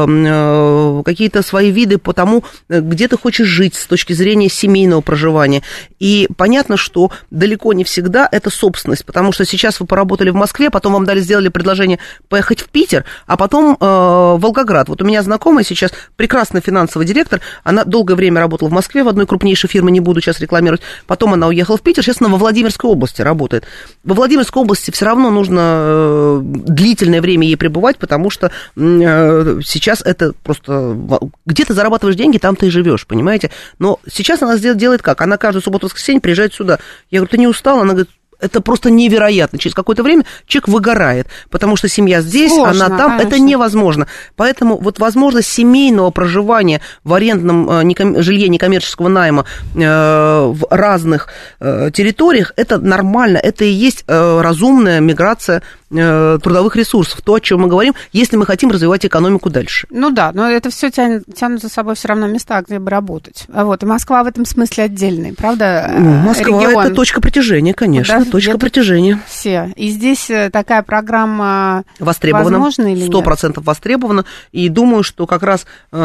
какие-то свои виды по тому, где ты хочешь жить с точки зрения семейного проживания. И понятно, что далеко не всегда это собственность, потому что сейчас вы поработали в Москве, потом вам дали, сделали предложение поехать в Питер, а потом в Волгоград. Вот у меня знакомая сейчас прекрасный финансовый директор, она долгое время работала в Москве в одной крупнейшей фирме, не буду сейчас рекламировать, потом она уехала в Питер, сейчас она во Владимирской области работает. Во Владимирской области все равно нужно длительное время ей пребывать, потому что сейчас это просто... Где ты зарабатываешь деньги, там ты и живешь, понимаете? Но сейчас она делает как? Она каждую субботу-воскресенье приезжает сюда. Я говорю, ты не устала? Она говорит, это просто невероятно. Через какое-то время человек выгорает, потому что семья здесь, сложно, она там. Конечно. Это невозможно. Поэтому вот возможность семейного проживания в арендном неком... жилье некоммерческого найма э, в разных э, территориях, это нормально. Это и есть э, разумная миграция э, трудовых ресурсов. То, о чем мы говорим, если мы хотим развивать экономику дальше. Ну да, но это все тянет, тянут за собой все равно места, где бы работать. Вот. И Москва в этом смысле отдельная, правда? Ну, Москва регион. Это точка притяжения, конечно. Да? Точка притяжения. Все. И здесь такая программа востребована, возможна или нет? сто процентов востребована. И думаю, что как раз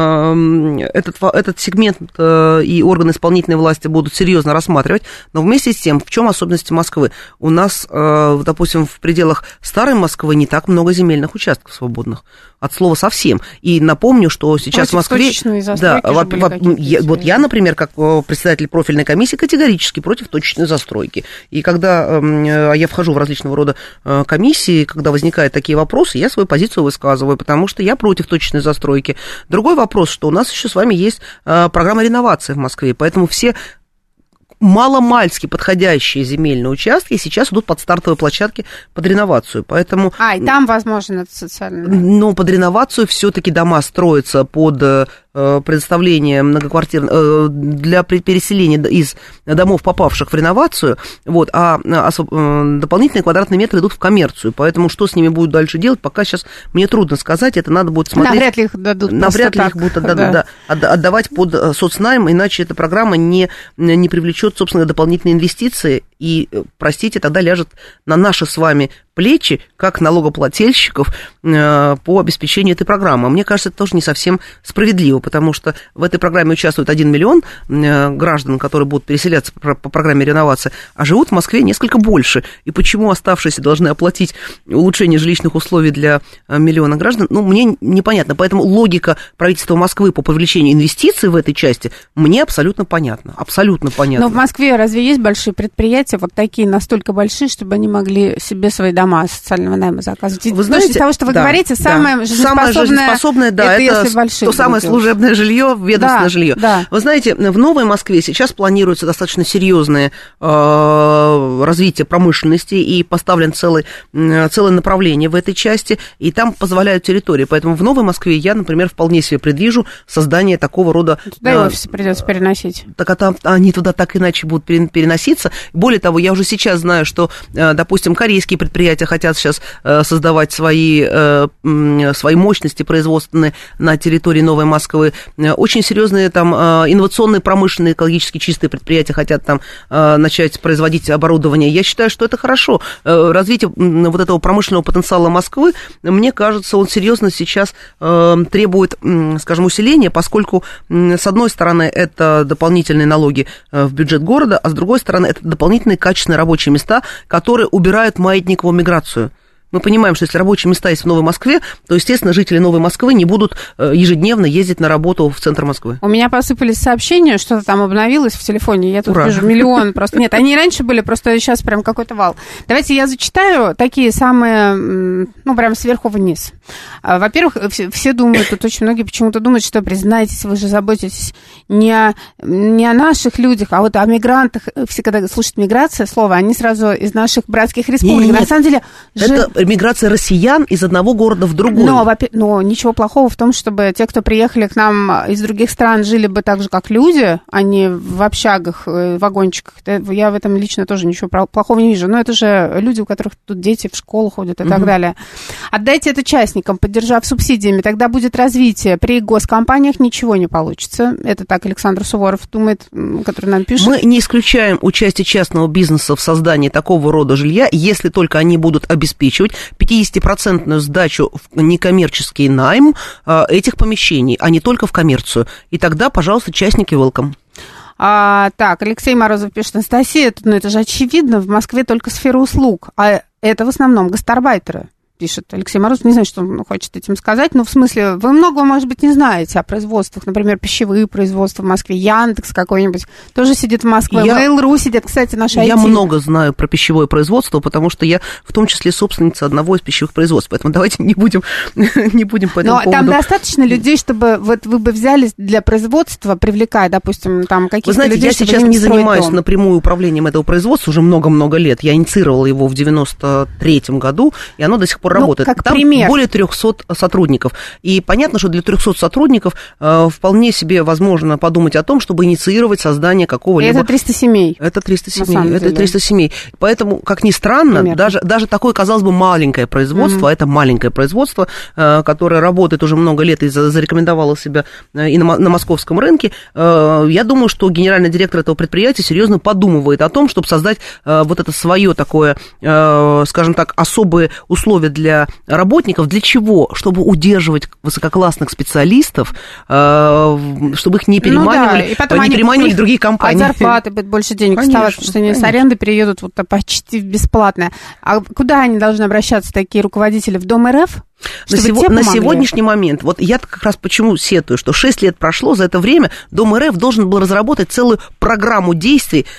э, этот, этот сегмент э, и органы исполнительной власти будут серьезно рассматривать. Но вместе с тем, в чем особенности Москвы? У нас, э, допустим, в пределах старой Москвы не так много земельных участков свободных. От слова совсем. И напомню, что сейчас против в Москве... Да, во, во, я, вот я, например, как председатель профильной комиссии, категорически против точечной застройки. И когда э, я вхожу в различного рода э, комиссии, когда возникают такие вопросы, я свою позицию высказываю, потому что я против точечной застройки. Другой вопрос, что у нас еще с вами есть э, программа реновации в Москве, поэтому все... маломальски подходящие земельные участки сейчас идут под стартовые площадки под реновацию, поэтому... А, и там, возможно, это социально... Но под реновацию все-таки дома строятся под предоставление многоквартирных, для переселения из домов, попавших в реновацию, вот, а дополнительные квадратные метры идут в коммерцию, поэтому что с ними будут дальше делать, пока сейчас мне трудно сказать, это надо будет смотреть. Навряд ли их дадут. Навряд ли их будут да. Да, отдавать под соцнайм, иначе эта программа не, не привлечет, собственно, дополнительные инвестиции, и, простите, тогда ляжет на наши с вами плечи, как налогоплательщиков, по обеспечению этой программы. Мне кажется, это тоже не совсем справедливо, потому что в этой программе участвует один миллион граждан, которые будут переселяться по программе реновации, а живут в Москве несколько больше. И почему оставшиеся должны оплатить улучшение жилищных условий для миллиона граждан, ну, мне непонятно. Поэтому логика правительства Москвы по привлечению инвестиций в этой части мне абсолютно понятна. Абсолютно понятна. Но в Москве разве есть большие предприятия, вот такие настолько большие, чтобы они могли себе свои дома социального найма заказывать? Вы знаете, из того, что вы да, говорите, да. самое жизнеспособное, самое жизнеспособное, да, это, это то самое делать. Служебное жилье, ведомственное да, жилье. Да. Вы знаете, в Новой Москве сейчас планируется достаточно серьезное э, развитие промышленности, и поставлен целый, целое направление в этой части, и там позволяют территории. Поэтому в Новой Москве я, например, вполне себе предвижу создание такого рода... Туда и офисы придется переносить. Так, а там они туда так иначе будут переноситься. Более того, я уже сейчас знаю, что, допустим, корейские предприятия хотят сейчас создавать свои, свои мощности производственные на территории Новой Москвы. Очень серьезные там инновационные, промышленные, экологически чистые предприятия хотят там начать производить оборудование. Я считаю, что это хорошо. Развитие вот этого промышленного потенциала Москвы, мне кажется, он серьезно сейчас требует, скажем, усиления, поскольку, с одной стороны, это дополнительные налоги в бюджет города, а с другой стороны, это дополнительные качественные рабочие места, которые убирают маятниковую миграцию. Мы понимаем, что если рабочие места есть в Новой Москве, то, естественно, жители Новой Москвы не будут ежедневно ездить на работу в центр Москвы. У меня посыпались сообщения, что-то там обновилось в телефоне, я тут Ура. вижу миллион просто. Нет, они раньше были, просто сейчас прям какой-то вал. Давайте я зачитаю такие самые, ну, прям сверху вниз. Во-первых, все думают, тут очень многие почему-то думают, что, признайтесь, вы же заботитесь не о, не о наших людях, а вот о мигрантах. Все, когда слушают миграция, слово, они сразу из наших братских республик. Нет, на самом деле... Это миграция россиян из одного города в другой. Но, но ничего плохого в том, чтобы те, кто приехали к нам из других стран, жили бы так же, как люди, а не в общагах, в вагончиках. Я в этом лично тоже ничего плохого не вижу. Но это же люди, у которых тут дети в школу ходят и угу. так далее. Отдайте это частникам, поддержав субсидиями, тогда будет развитие. При госкомпаниях ничего не получится. Это так Александр Суворов думает, который нам пишет. Мы не исключаем участие частного бизнеса в создании такого рода жилья, если только они будут обеспечивать пятидесятипроцентную сдачу в некоммерческий найм этих помещений, а не только в коммерцию. И тогда, пожалуйста, частники welcome. А, так, Алексей Морозов пишет: Анастасия, ну это же очевидно, в Москве только сфера услуг, а это в основном гастарбайтеры. Пишет Алексей Морозов, не знаю, что он хочет этим сказать, но в смысле, вы много, может быть, не знаете о производствах, например, пищевые производства в Москве, Яндекс какой-нибудь тоже сидит в Москве, Mail.ru сидит, кстати, наша ай ти. Я много знаю про пищевое производство, потому что я в том числе собственница одного из пищевых производств, поэтому давайте не будем, не будем по этому но поводу... там достаточно людей, чтобы вот вы бы взялись для производства, привлекая, допустим, там каких-то вы знаете, людей, я сейчас не занимаюсь дом. напрямую управлением этого производства уже много-много лет, я инициировала его в девяносто третьем году, и оно до сих пор ну, работает. Как там пример. Более трехсот сотрудников. И понятно, что для трехсот сотрудников э, вполне себе возможно подумать о том, чтобы инициировать создание какого-либо... Это триста семей. Это триста семей. Это триста семей. Поэтому, как ни странно, даже, даже такое, казалось бы, маленькое производство, mm-hmm. это маленькое производство, э, которое работает уже много лет и зарекомендовало себя и на, на московском рынке, э, я думаю, что генеральный директор этого предприятия серьезно подумывает о том, чтобы создать э, вот это свое такое, э, скажем так, особые условия для работников. Для чего? Чтобы удерживать высококлассных специалистов, чтобы их не переманивали, ну да, не переманивали другие компании. От зарплаты будет больше денег конечно, оставаться, потому что они конечно. с аренды переедут вот почти бесплатно. А куда они должны обращаться, такие руководители? В Дом РФ? На, сего, на сегодняшний момент, вот я как раз почему сетую, что шесть лет прошло, за это время Дом РФ должен был разработать целую программу действий,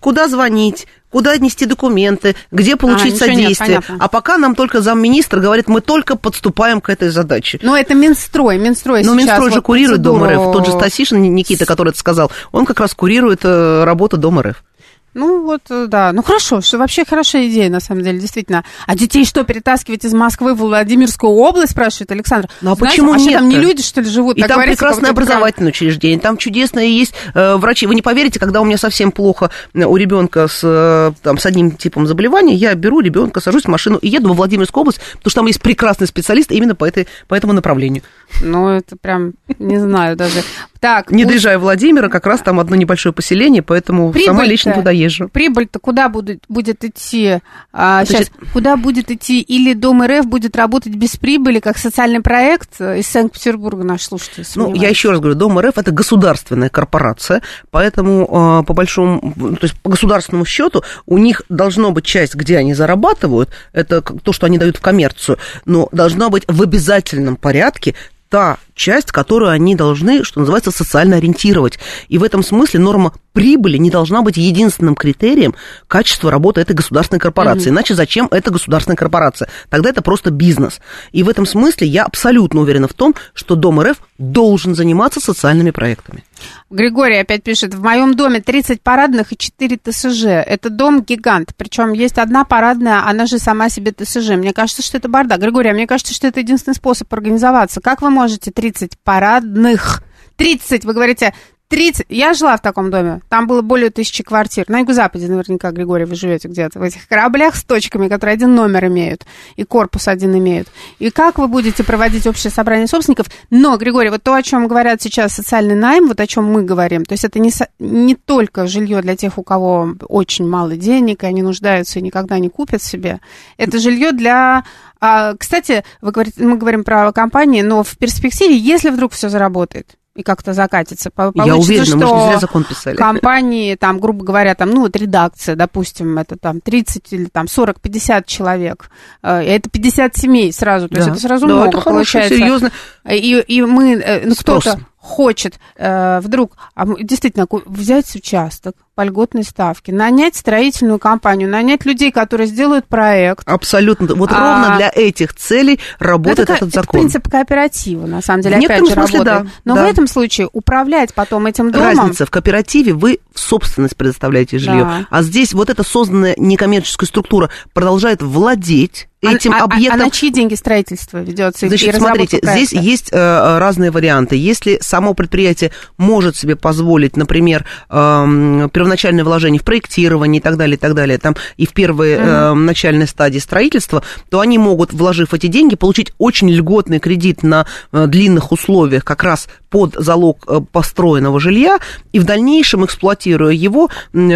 куда звонить, куда отнести документы, где получить а, содействие. Нет, а пока нам только замминистра говорит, мы только подступаем к этой задаче. Но это Минстрой, Минстрой Но сейчас Минстрой вот же курирует процедуру... Дом РФ. Тот же Стасишин Никита, который это сказал, он как раз курирует работу Дома РФ. Ну, вот, да. Ну, хорошо, что вообще хорошая идея, на самом деле, действительно. А детей что, перетаскивать из Москвы в Владимирскую область, спрашивает Александр? Ну, а знаете, почему а нет? Там не люди, что ли, живут? И там прекрасное образовательное учреждение, там чудесные есть э, врачи. Вы не поверите, когда у меня совсем плохо у ребенка с, там, с одним типом заболевания, я беру ребенка, сажусь в машину и еду во Владимирскую область, потому что там есть прекрасный специалист именно по, этой, по этому направлению. Ну, это прям, не знаю даже... Так, не доезжая Владимира, как раз там одно небольшое поселение, поэтому сама лично туда езжу. Прибыль-то куда будет, будет идти? А, сейчас, куда будет идти? Или Дом РФ будет работать без прибыли, как социальный проект? Из Санкт-Петербурга наш слушатель сомневается. Ну, я еще раз говорю, Дом РФ – это государственная корпорация, поэтому по большому, то есть по государственному счету у них должно быть часть, где они зарабатывают, это то, что они дают в коммерцию, но должна быть в обязательном порядке та часть, которую они должны, что называется, социально ориентировать. И в этом смысле норма прибыли не должна быть единственным критерием качества работы этой государственной корпорации. Mm-hmm. Иначе зачем эта государственная корпорация? Тогда это просто бизнес. И в этом смысле я абсолютно уверена в том, что Дом РФ должен заниматься социальными проектами. Григорий опять пишет, в моем доме тридцать парадных и четыре ТСЖ. Это дом-гигант. Причем есть одна парадная, она же сама себе ТСЖ. Мне кажется, что это бардак. Григорий, а мне кажется, что это единственный способ организоваться. Как вы можете тридцать парадных? тридцать, вы говорите... тридцать. Я жила в таком доме. Там было более тысячи квартир. На Юго-Западе, наверняка, Григорий, вы живете где-то в этих кораблях с точками, которые один номер имеют, и корпус один имеют. И как вы будете проводить общее собрание собственников? Но, Григорий, вот то, о чем говорят сейчас социальный найм, вот о чем мы говорим, то есть это не, со... не только жилье для тех, у кого очень мало денег, и они нуждаются и никогда не купят себе. Это жилье для... А, кстати, вы говорите, мы говорим про компании, но в перспективе, если вдруг все заработает, и как-то закатится. Получится, я уверена, что мы же не зря закон писали. Компании, там, грубо говоря, там, ну, вот редакция, допустим, это там тридцать или там сорок-пятьдесят человек, это пятьдесят семей сразу, то да. есть это сразу да, много это получается. Серьезно. И, и мы, ну, кто-то хочет э, вдруг а, действительно взять участок по льготной ставке, нанять строительную компанию, нанять людей, которые сделают проект. Абсолютно. Вот а, ровно для этих целей работает это, этот это закон. Это принцип кооператива, на самом деле, в опять же, смысле, работает. Да, Но да. в этом случае управлять потом этим домом... Разница. В кооперативе вы в собственность предоставляете жилье, да. а здесь вот эта созданная некоммерческая структура продолжает владеть этим а, объектом. А, а на чьи деньги строительство ведется? Значит, смотрите, проекта? Здесь есть э, разные варианты. Если само предприятие может себе позволить, например, э, первоначальное вложение в проектирование и так далее, и так далее, там и в первой угу. э, начальной стадии строительства, то они могут, вложив эти деньги, получить очень льготный кредит на э, длинных условиях, как раз под залог э, построенного жилья, и в дальнейшем, эксплуатируя его,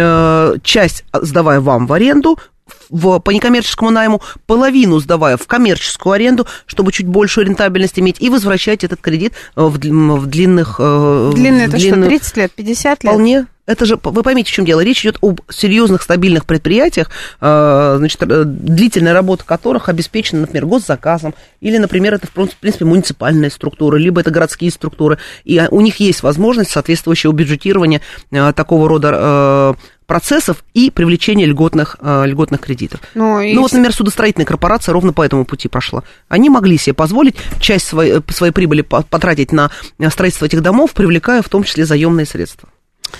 э, часть сдавая вам в аренду, В, по некоммерческому найму, половину сдавая в коммерческую аренду, чтобы чуть большую рентабельность иметь, и возвращать этот кредит в, в длинных... Длинные, это длинную... что, тридцать лет, пятьдесят лет? Вполне. Это же, вы поймите, в чем дело. Речь идет об серьезных стабильных предприятиях, значит, длительная работа которых обеспечена, например, госзаказом, или, например, это, в принципе, муниципальная структура, либо это городские структуры, и у них есть возможность соответствующего бюджетирования такого рода процессов и привлечения льготных, льготных кредитов. Ну, и... ну вот, например, судостроительная корпорация ровно по этому пути пошла. Они могли себе позволить часть своей, своей прибыли потратить на строительство этих домов, привлекая в том числе заемные средства.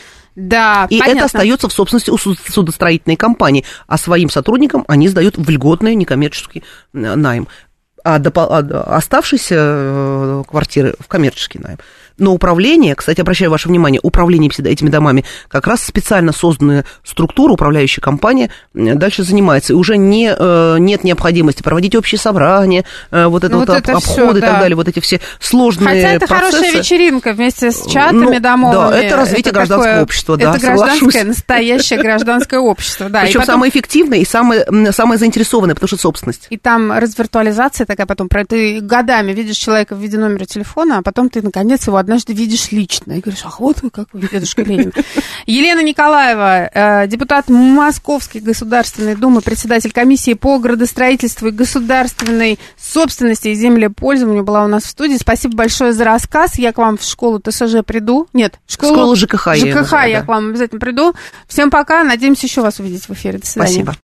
Да, и понятно. Это остается в собственности у судостроительной компании, а своим сотрудникам они сдают в льготный некоммерческий найм, а, допол- а оставшиеся квартиры в коммерческий найм. Но управление, кстати, обращаю ваше внимание, управление этими домами, как раз специально созданная структура, управляющая компания, дальше занимается. И уже не, нет необходимости проводить общие собрания, вот это ну, вот, вот это обходы все, и так да. далее, вот эти все сложные Хотя это процессы. Хорошая вечеринка вместе с чатами ну, домовыми. Да, это развитие это гражданского такое, общества, да, это соглашусь. гражданское, настоящее гражданское общество. Да, причем потом... самое эффективное и самое, самое заинтересованное, потому что собственность. И там развиртуализация такая потом, ты годами видишь человека в виде номера телефона, а потом ты, наконец, его однажды видишь лично. И говоришь, ах, вот вы какой, дедушка Ленин. Елена Николаева, депутат Московской Государственной Думы, председатель комиссии по градостроительству и государственной собственности и землепользованию, была у нас в студии. Спасибо большое за рассказ. Я к вам в школу ТСЖ приду. Нет, в школу, школу ЖКХ. ЖКХ я, я да. к вам обязательно приду. Всем пока. Надеемся еще вас увидеть в эфире. До свидания. Спасибо.